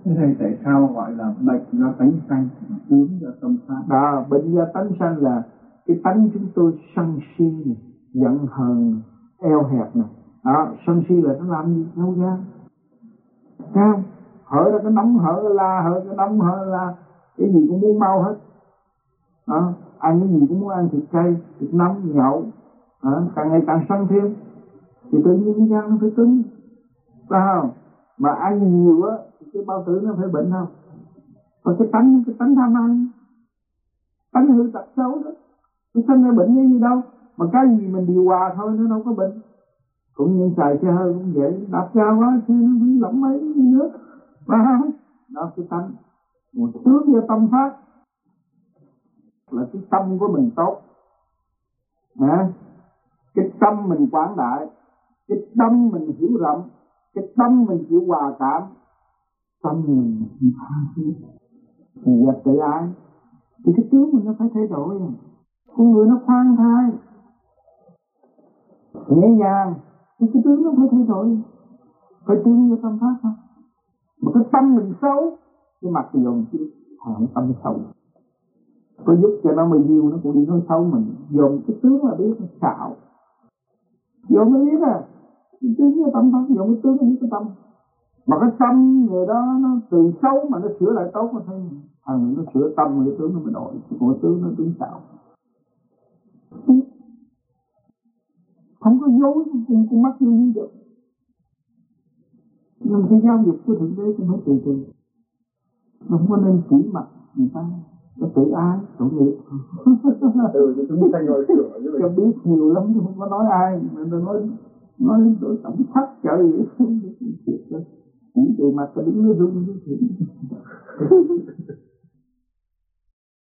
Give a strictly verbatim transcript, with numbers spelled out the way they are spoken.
Thế này tại sao gọi là bệnh do tánh sanh, tướng do tâm pháp? Đó, bệnh do tánh sanh là cái tánh chúng tôi sân si, giận hờn, eo hẹp này. Đó, sân si là nó làm gì? Nấu ra. Thấy không? Hở ra cái nóng, hở cái la, hở cái nóng, hở la, cái gì cũng muốn mau hết. Đó, ăn cái gì cũng muốn ăn thịt cay, thịt nóng, nhậu. Đó, càng ngày càng sân thêm. Thì tự nhiên cái gan nó phải cứng. Phải không? Mà ăn nhiều á thì cái bao tử nó phải bệnh không? Còn cái tánh, cái tánh tham ăn, tánh hư tật xấu đó, nó sinh ra bệnh như gì đâu. Mà cái gì mình điều hòa thôi nó đâu có bệnh. Cũng như xài xe hơi cũng vậy, đạp ga quá xe nó bị lỏng mấy nữa. Phải không? Đó cái tánh. Một tướng do tâm phát là cái tâm của mình tốt. Hả? Cái tâm mình quảng đại, cái tâm mình hiểu rộng, cái tâm mình chịu hòa cảm, tâm mình tha thứ, thì dẹp tự ái, thì cái tướng mình nó phải thay đổi. Con người nó khoan thai, nhẹ nhàng, thì cái tướng nó phải thay đổi, phải tướng với tâm pháp không? Mà cái tâm mình xấu, cái mặt thì dồn chứ, thằng tâm xấu, có giúp cho nó mới nhiều nó cũng đi nói xấu mình, dồn cái tướng là biết nó xạo, dồn mới biết à. Cái tướng với tâm pháp, dùng cái tướng với cái tâm. Mà cái tâm người đó nó từ xấu mà nó sửa lại tốt, nó thấy thằng nó sửa tâm cái tướng nó mới đổi, còn cái tướng nó tướng xạo. Không có dối, không có mắc như được. Nhưng cái giáo dục của Thượng Đế cũng phải từ từ. Nó không có nên chỉ mặt người ta, nó tự ái, tội nghiệp. Ừ, chúng ta ngồi sửa chứ. Cho biết nhiều lắm chứ không có nói ai, mình nói nói tôi tổng thắt trời vậy. Chỉ từ mặt ta đứng nó rung chứ.